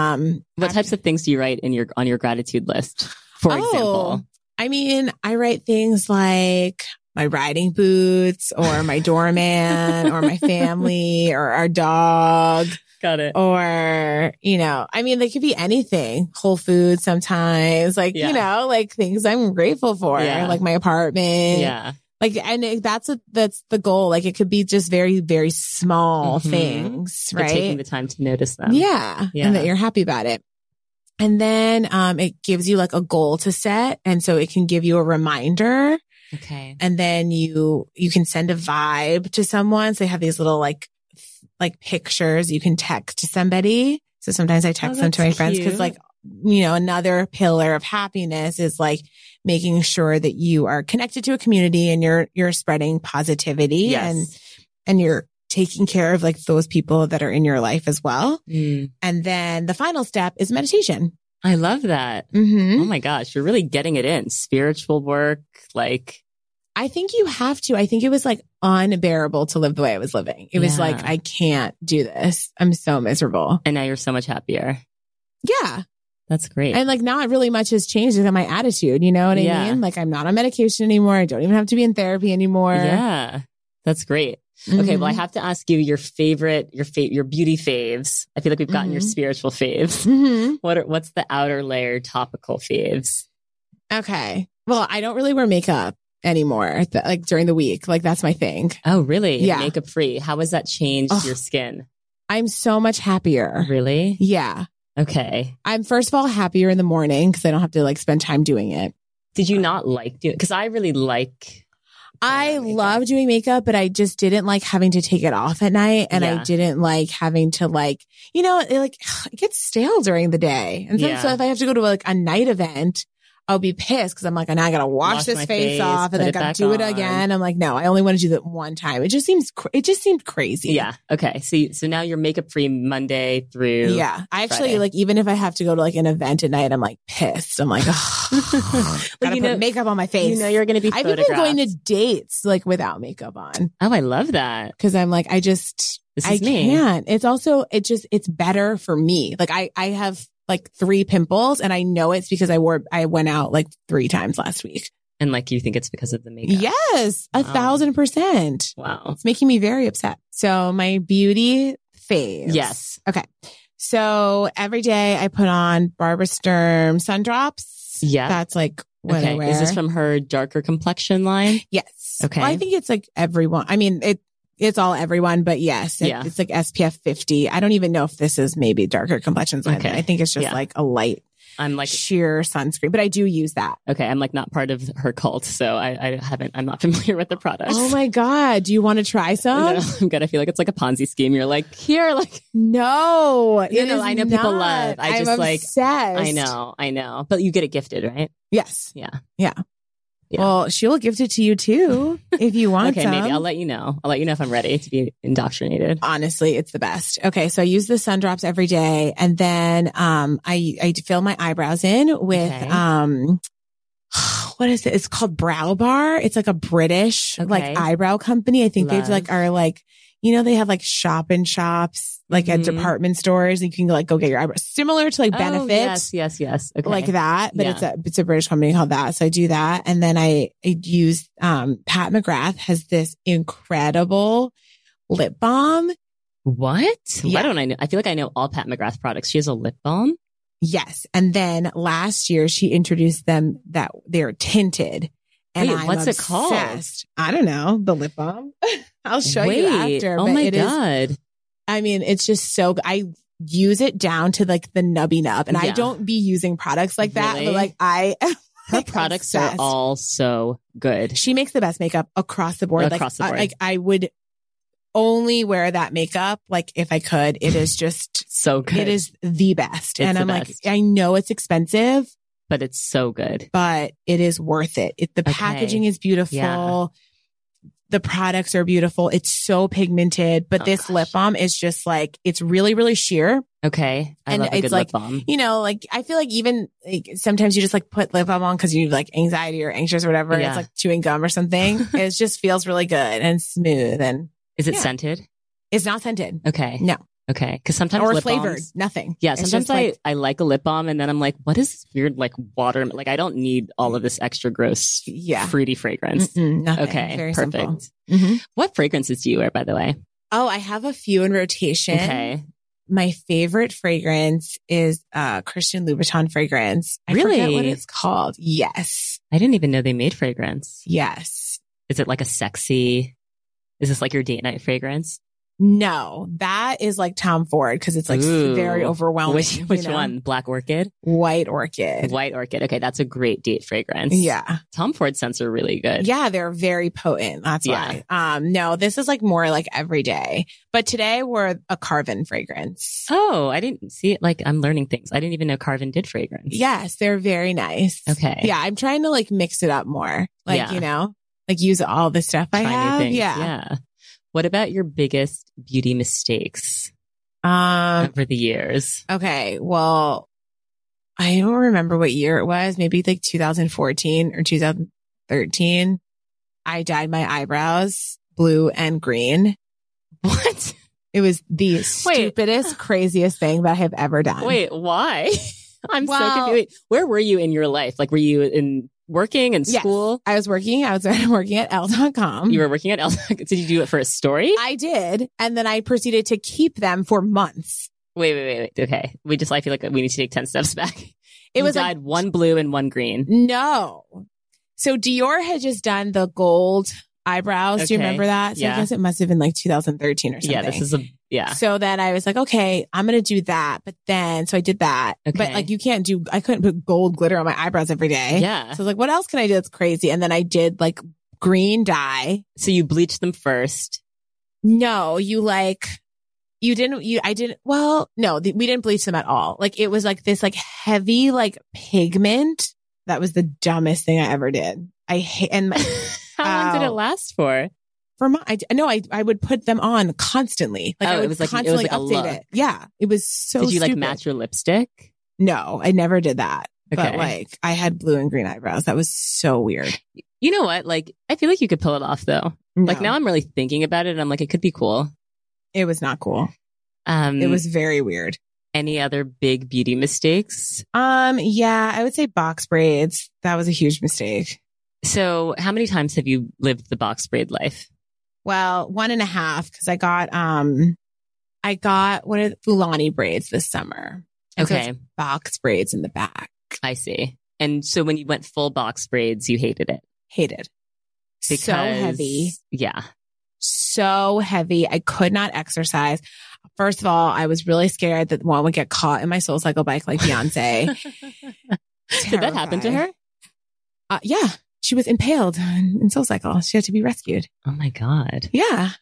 S1: What types of things do you write on your gratitude list? For example.
S2: I mean, I write things like my riding boots or my doorman or my family or our dog.
S1: Got it.
S2: Or, you know, I mean, they could be anything. Whole Foods sometimes, like,
S1: Yeah.
S2: you know, like things I'm grateful for,
S1: Yeah.
S2: like my apartment.
S1: Yeah.
S2: Like, and that's the goal. Like it could be just very, very small
S1: Mhm.
S2: things,
S1: But
S2: right?
S1: taking the time to notice them.
S2: Yeah.
S1: Yeah.
S2: And that you're happy about it. And then, it gives you like a goal to set. And so it can give you a reminder.
S1: Okay.
S2: And then you can send a vibe to someone. So they have these little like pictures you can text to somebody. So sometimes I text them to my
S1: that's
S2: friends because
S1: cute.
S2: like, you know, another pillar of happiness is like making sure that you are connected to a community and you're spreading positivity
S1: Yes.
S2: and you're taking care of like those people that are in your life as well.
S1: Mm.
S2: And then the final step is meditation.
S1: I love that.
S2: Mm-hmm.
S1: Oh my gosh. You're really getting it in. Spiritual work. Like,
S2: I think you have to. I think it was like unbearable to live the way I was living. It was
S1: Yeah.
S2: like, I can't do this. I'm so miserable.
S1: and now you're so much happier.
S2: Yeah.
S1: That's great.
S2: And like not really much has changed in my attitude. You know what I
S1: Yeah.
S2: mean? Like I'm not on medication anymore. I don't even have to be in therapy anymore.
S1: Yeah. That's great. Okay. Well, I
S2: Mhm.
S1: have to ask you your beauty faves. I feel like we've gotten your
S2: Mhm.
S1: spiritual faves.
S2: Mhm.
S1: What's the outer layer topical faves?
S2: Okay. Well, I don't really wear makeup anymore. Like during the week. Like that's my thing.
S1: Oh, really?
S2: Yeah.
S1: Makeup free. How has that changed
S2: Oh.
S1: your skin?
S2: I'm so much happier.
S1: Really?
S2: Yeah.
S1: Okay.
S2: I'm first of all happier in the morning because I don't have to like spend time doing it.
S1: Did you not like doing? Because I really like.
S2: I
S1: makeup.
S2: love doing makeup, but I just didn't like having to take it off at night. And
S1: Yeah.
S2: I didn't like having to like, you know, it gets stale during the day. And so,
S1: Yeah.
S2: so if I have to go to like a night event, I'll be pissed because I'm like, now I gotta wash
S1: Wash
S2: this
S1: my
S2: face
S1: face,
S2: off
S1: put
S2: and then
S1: it
S2: gotta
S1: back
S2: do it
S1: on.
S2: again. I'm like, no, I only want to do that one time. It just seemed crazy.
S1: Yeah. Okay. So now you're makeup free Monday through.
S2: Yeah. I actually
S1: Friday.
S2: like, even if I have to go to like an event at night, I'm like pissed. I'm like, oh, gotta
S1: you
S2: put
S1: know-
S2: makeup on my face.
S1: You know you're going to be
S2: I've even
S1: photographed.
S2: going to dates like without makeup on.
S1: Oh, I love that.
S2: Cause I'm like, I
S1: This
S2: I
S1: is me.
S2: can't. It's also, it's better for me. Like I have like 3 pimples and I know it's because I went out like 3 times last week.
S1: And like you think it's because of the makeup.
S2: Yes,
S1: Wow.
S2: 1,000%.
S1: Wow.
S2: It's making me very upset. So my beauty phase.
S1: Yes.
S2: Okay. So every day I put on Barbara Sturm sun drops.
S1: Yeah.
S2: That's like what I
S1: Okay.
S2: wear.
S1: Is this from her darker complexion line?
S2: Yes.
S1: Okay.
S2: Well, I think it's like everyone. I mean, it's all everyone, but yes,
S1: Yeah.
S2: it's like SPF 50. I don't even know if this is maybe darker complexions.
S1: Okay.
S2: I think it's just
S1: Yeah.
S2: like a light.
S1: I'm like
S2: sheer sunscreen, but I do use that.
S1: Okay, I'm like not part of her cult, so I'm not familiar with the products.
S2: Oh my God. Do you want to try some?
S1: No, I'm good. I feel like it's like a Ponzi scheme. You're like, here, like.
S2: No,
S1: I know people love.
S2: I'm obsessed.
S1: I know. But you get it gifted, right?
S2: Yes.
S1: Yeah.
S2: Yeah. Well, she'll gift it to you too if you want
S1: Okay,
S2: some.
S1: maybe I'll let you know. I'll let you know if I'm ready to be indoctrinated.
S2: Honestly, it's the best. Okay, so I use the sun drops every day, and then I fill my eyebrows in with what is it? It's called Brow Bar. It's like a British like eyebrow company. I think they are like, you know, they have like shop and shops, like at department stores. And you can like go get your eyebrows similar to like Benefit.
S1: Yes. Okay.
S2: Like that. But it's a British company called that. So I do that. And then I use, Pat McGrath has this incredible lip balm.
S1: What?
S2: Yeah.
S1: Why don't I know? I feel like I know all Pat McGrath products. She has a lip balm.
S2: Yes. And then last year she introduced them that they're tinted. And
S1: wait, what's it called?
S2: I don't know. The lip balm. I'll show you after.
S1: Oh my God.
S2: I mean, it's just so good. I use it down to like the nubby nub, and I don't be using products like that, but like
S1: her products are all so good.
S2: She makes the best makeup across the board. Like I would only wear that makeup. Like if I could, it is just
S1: so good.
S2: It is the best.
S1: It's
S2: and I'm
S1: best.
S2: like, I know it's expensive,
S1: but it's so good.
S2: But it is worth it. The packaging is beautiful. Yeah. The products are beautiful. It's so pigmented, but this lip balm is just like, it's really, really sheer.
S1: Okay. I love a good lip balm.
S2: You know, like I feel like even like, sometimes you just like put lip balm on because you like anxiety or anxious or whatever. Yeah. It's like chewing gum or something. It just feels really good and smooth. And
S1: is it scented?
S2: It's not scented.
S1: Okay.
S2: No.
S1: Okay. Cause sometimes
S2: or
S1: lip
S2: flavored,
S1: balms,
S2: nothing.
S1: Yeah. Sometimes I like a lip balm and then I'm like, what is this weird, like water? Like I don't need all of this extra gross, fruity fragrance.
S2: Nothing.
S1: Okay.
S2: Very
S1: perfect.
S2: Mm-hmm.
S1: What fragrances do you wear, by the way?
S2: Oh, I have a few in rotation.
S1: Okay.
S2: My favorite fragrance is Christian Louboutin fragrance. I forget what it's called. Yes.
S1: I didn't even know they made fragrance.
S2: Yes.
S1: Is it like is this like your date night fragrance?
S2: No, that is like Tom Ford because it's like very overwhelming.
S1: Which one? Black Orchid?
S2: White Orchid.
S1: White Orchid. Okay, that's a great date fragrance.
S2: Yeah.
S1: Tom Ford scents are really good.
S2: Yeah, they're very potent. That's why. No, this is like more like every day. But today we're a Carven fragrance.
S1: Oh, I didn't see it. Like I'm learning things. I didn't even know Carven did fragrance.
S2: Yes, they're very nice.
S1: Okay.
S2: Yeah, I'm trying to like mix it up more. Like, you know, like use all the stuff I have.
S1: Yeah. What about your biggest beauty mistakes over the years?
S2: Okay. Well, I don't remember what year it was. Maybe like 2014 or 2013. I dyed my eyebrows blue and green.
S1: What?
S2: It was the stupidest, craziest thing that I have ever done.
S1: Wait, why? I'm so confused. Where were you in your life? Like, were you in working in school?
S2: Yes, I was working at Elle.com.
S1: You were working at Elle.com. Did you do it for a story?
S2: I did. And then I proceeded to keep them for months.
S1: Wait. Okay. I feel like we need to take 10 steps back.
S2: It was
S1: dyed one blue and one green.
S2: No. So Dior had just done the gold eyebrows. Do you remember that? So I guess it must have been like 2013 or something.
S1: Yeah, this is
S2: So then I was like, okay, I'm going to do that. But then, so I did that. Okay. But like I couldn't put gold glitter on my eyebrows every day.
S1: Yeah.
S2: So I was like, what else can I do that's crazy? And then I did like green dye.
S1: So you bleached them first?
S2: No, we didn't bleach them at all. Like it was like this like heavy like pigment. That was the dumbest thing I ever did.
S1: How long did it last for?
S2: I would put them on constantly. Like I would constantly update it. Yeah. It was so
S1: Did you
S2: stupid.
S1: like match your lipstick?
S2: No, I never did that.
S1: Okay.
S2: But like I had blue and green eyebrows. That was so weird.
S1: You know what? Like I feel like you could pull it off though. No. Like now I'm really thinking about it and I'm like, it could be cool.
S2: It was not cool. It was very weird.
S1: Any other big beauty mistakes?
S2: Yeah, I would say box braids. That was a huge mistake.
S1: So how many times have you lived the box braid life?
S2: Well, 1.5 because I got what are Fulani braids this summer. And
S1: okay.
S2: So box braids in the back.
S1: I see. And so when you went full box braids, you hated it?
S2: Hated. Because, so heavy.
S1: Yeah.
S2: So heavy. I could not exercise. First of all, I was really scared that one would get caught in my SoulCycle bike like Beyonce.
S1: Did that happen to her?
S2: Yeah. She was impaled in SoulCycle. She had to be rescued.
S1: Oh my God.
S2: Yeah.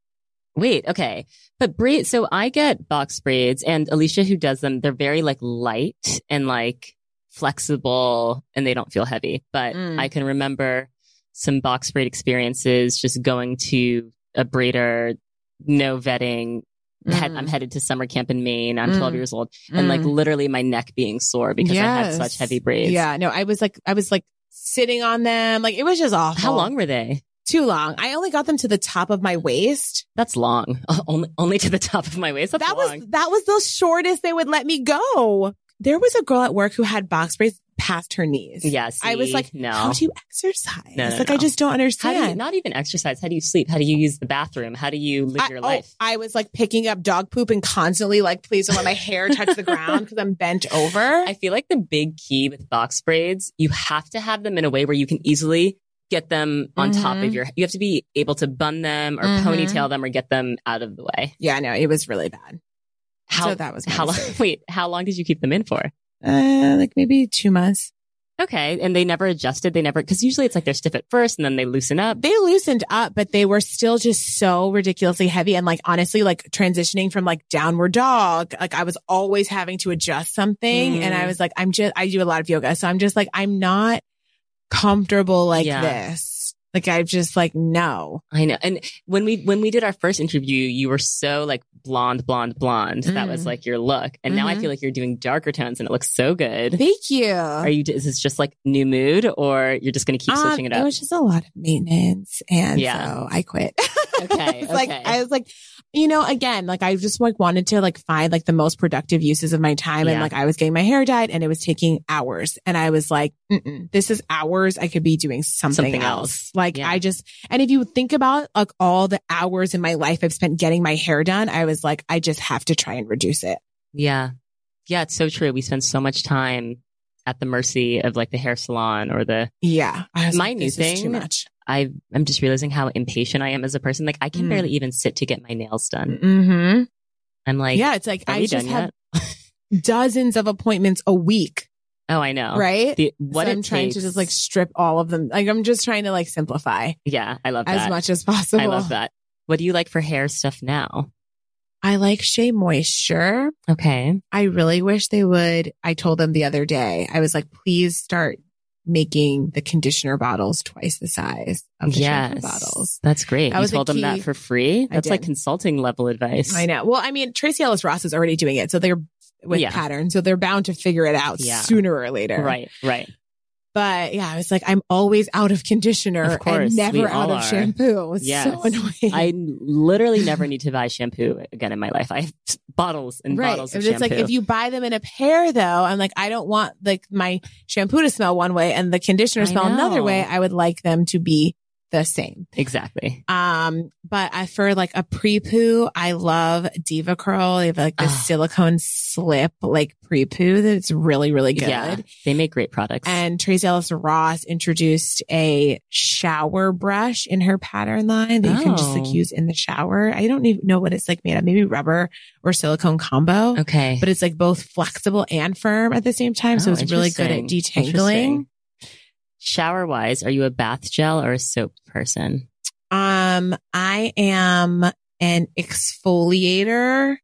S1: Wait, okay. But braids, so I get box braids, and Alicia, who does them, they're very like light and like flexible, and they don't feel heavy. But I can remember some box braid experiences, just going to a braider, no vetting. I'm headed to summer camp in Maine. I'm 12 years old, and like literally my neck being sore because I had such heavy braids.
S2: Yeah, no, I was like sitting on them. Like, it was just awful.
S1: How long were they?
S2: Too long. I only got them to the top of my waist.
S1: That's long. Only to the top of my waist. That's long.
S2: That was the shortest they would let me go. There was a girl at work who had box braids past her knees.
S1: Yes.
S2: I was like,
S1: no.
S2: How do you exercise?
S1: No,
S2: I just don't understand.
S1: How do you, not even exercise. How do you sleep? How do you use the bathroom? How do you live your life?
S2: I was like picking up dog poop and constantly like, please don't let my hair touch the ground because I'm bent over.
S1: I feel like the big key with box braids, you have to have them in a way where you can easily get them on top of you have to be able to bun them or ponytail them or get them out of the way.
S2: Yeah, no, it was really bad. So that was
S1: how long? Wait, how long did you keep them in for?
S2: Like maybe 2 months.
S1: Okay. And they never adjusted. Because usually it's like they're stiff at first and then they loosen up.
S2: They loosened up, but they were still just so ridiculously heavy. And like, honestly, like transitioning from like downward dog, like I was always having to adjust something. And I was like, I do a lot of yoga. So I'm just like, I'm not comfortable like this. Like, I just like, no.
S1: I know. And when we did our first interview, you were so like blonde. That was like your look. And now I feel like you're doing darker tones and it looks so good.
S2: Thank you.
S1: Is this just like new mood or you're just going to keep switching it up?
S2: It was just a lot of maintenance. And so I quit.
S1: Okay.
S2: I was like, you know, again, like I just like wanted to like find like the most productive uses of my time. And like I was getting my hair dyed and it was taking hours. And I was like, this is hours. I could be doing something else. Like and if you think about like all the hours in my life I've spent getting my hair done, I was like, I just have to try and reduce it.
S1: Yeah. Yeah. It's so true. We spend so much time at the mercy of like the hair salon or the, my new thing.
S2: Too much.
S1: I'm just realizing how impatient I am as a person. Like I can barely even sit to get my nails done. I'm like,
S2: it's like I just have dozens of appointments a week.
S1: Oh, I know.
S2: Right? I'm trying to just like strip all of them. Like I'm just trying to like simplify.
S1: Yeah, I love that.
S2: As much as possible.
S1: I love that. What do you like for hair stuff now?
S2: I like Shea Moisture.
S1: Okay.
S2: I really wish they would. I told them the other day, I was like, please start making the conditioner bottles twice the size of the shampoo bottles.
S1: That's great. You told them that for free? That's like consulting level advice.
S2: I know. Well, I mean, Tracy Ellis Ross is already doing it. So they're with Pattern. So they're bound to figure it out sooner or later.
S1: Right.
S2: But yeah, I was like, I'm always out of conditioner and never out of shampoo. It's so annoying.
S1: I literally never need to buy shampoo again in my life. I have bottles and bottles of shampoo.
S2: It's like if you buy them in a pair though, I'm like, I don't want like my shampoo to smell one way and the conditioner smell another way. I would like them to be the same.
S1: Exactly.
S2: But for like a pre-poo, I love Diva Curl. They have like the silicone slip, like pre-poo that's really, really good. Yeah,
S1: they make great products.
S2: And Tracy Ellis Ross introduced a shower brush in her Pattern line that you can just like use in the shower. I don't even know what it's like made of. Maybe rubber or silicone combo.
S1: Okay.
S2: But it's like both flexible and firm at the same time. So it's really good at detangling.
S1: Shower wise, are you a bath gel or a soap person?
S2: I am an exfoliator.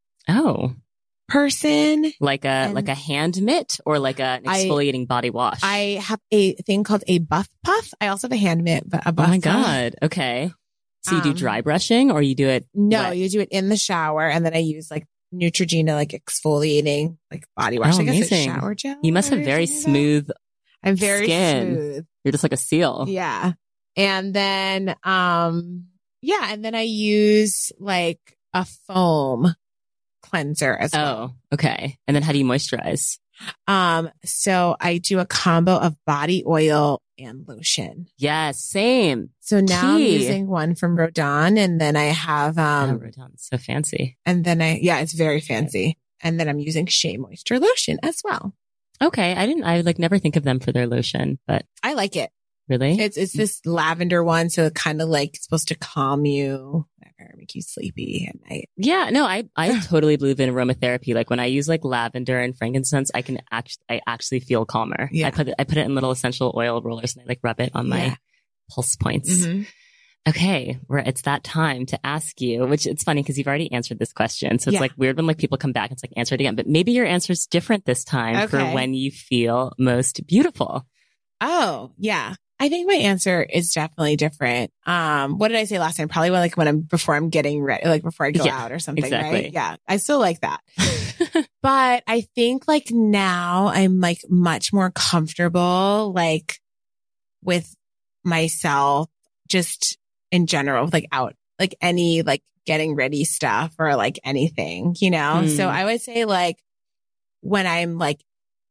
S2: Person.
S1: Like a hand mitt or like an exfoliating body wash?
S2: I have a thing called a buff puff. I also have a hand mitt, but a buff puff.
S1: Oh my God. Okay. So you do dry brushing or you do it?
S2: No, you do it in the shower. And then I use like Neutrogena, like exfoliating, like body wash. I guess it's shower gel.
S1: You must have very smooth
S2: I'm very
S1: skin.
S2: Smooth.
S1: You're just like a seal.
S2: Yeah. And then, and then I use like a foam cleanser as well.
S1: Oh, okay. And then how do you moisturize?
S2: So I do a combo of body oil and lotion.
S1: Yeah, same.
S2: So now I'm using one from Rodin and then I have,
S1: Rodin's so fancy.
S2: And then it's very fancy. And then I'm using Shea Moisture lotion as well.
S1: Okay. I like never think of them for their lotion, but
S2: I like it.
S1: Really?
S2: It's this lavender one. So it kind of like supposed to calm you. Whatever. make you sleepy at night.
S1: Yeah, no, I totally believe in aromatherapy. Like when I use like lavender and frankincense, I actually feel calmer. Yeah. I put it in little essential oil rollers and I like rub it on my pulse points. Mm-hmm. Okay, it's that time to ask you, which it's funny because you've already answered this question. So it's like weird when like people come back and it's like answer it again, but maybe your answer's different this time for when you feel most beautiful.
S2: Oh, yeah. I think my answer is definitely different. What did I say last time? Probably before I'm getting ready, like before I go out or something, exactly. Right? Yeah. I still like that. But I think like now I'm like much more comfortable, like with myself, just in general, like out, like any like getting ready stuff or like anything, you know? So I would say like when I'm like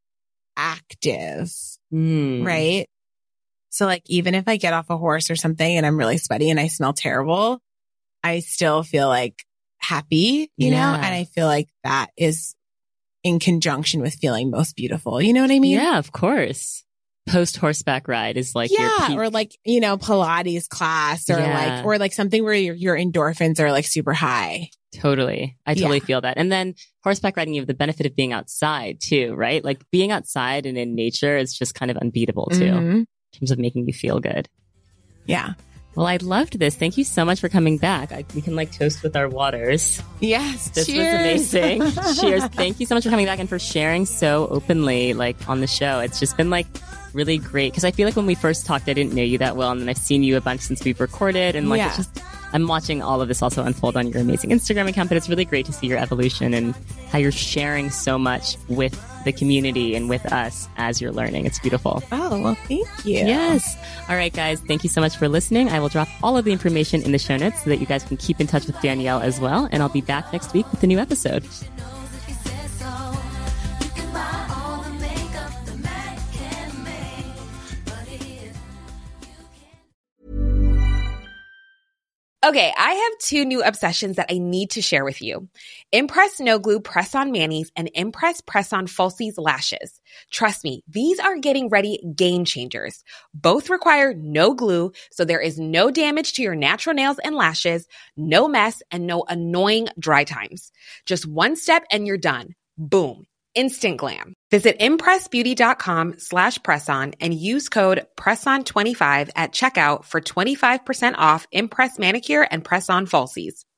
S2: active, right? So like even if I get off a horse or something and I'm really sweaty and I smell terrible, I still feel like happy, you know? And I feel like that is in conjunction with feeling most beautiful. You know what I mean?
S1: Yeah, of course. Post horseback ride is like your peak.
S2: Or like, you know, Pilates class or like something where your endorphins are like super high.
S1: Totally. I totally feel that. And then horseback riding, you have the benefit of being outside too, right? Like being outside and in nature is just kind of unbeatable too, in terms of making you feel good.
S2: Yeah.
S1: Well, I loved this. Thank you so much for coming back. We can like toast with our waters.
S2: Yes.
S1: This was amazing. Cheers. Thank you so much for coming back and for sharing so openly like on the show. It's just been like really great because I feel like when we first talked, I didn't know you that well. And then I've seen you a bunch since we've recorded and like it's just, I'm watching all of this also unfold on your amazing Instagram account, but it's really great to see your evolution and how you're sharing so much with the community and with us as you're learning. It's beautiful.
S2: Oh, well, thank you.
S1: Yes. All right, guys. Thank you so much for listening. I will drop all of the information in the show notes so that you guys can keep in touch with Danielle as well. And I'll be back next week with a new episode.
S4: Okay, I have two new obsessions that I need to share with you. Impress No Glue Press-On Manis and Impress Press-On Falsies Lashes. Trust me, these are getting ready game changers. Both require no glue, so there is no damage to your natural nails and lashes, no mess, and no annoying dry times. Just one step and you're done. Boom. Instant glam. Visit impressbeauty.com/presson and use code PRESSON25 at checkout for 25% off Impress Manicure and Press-On Falsies.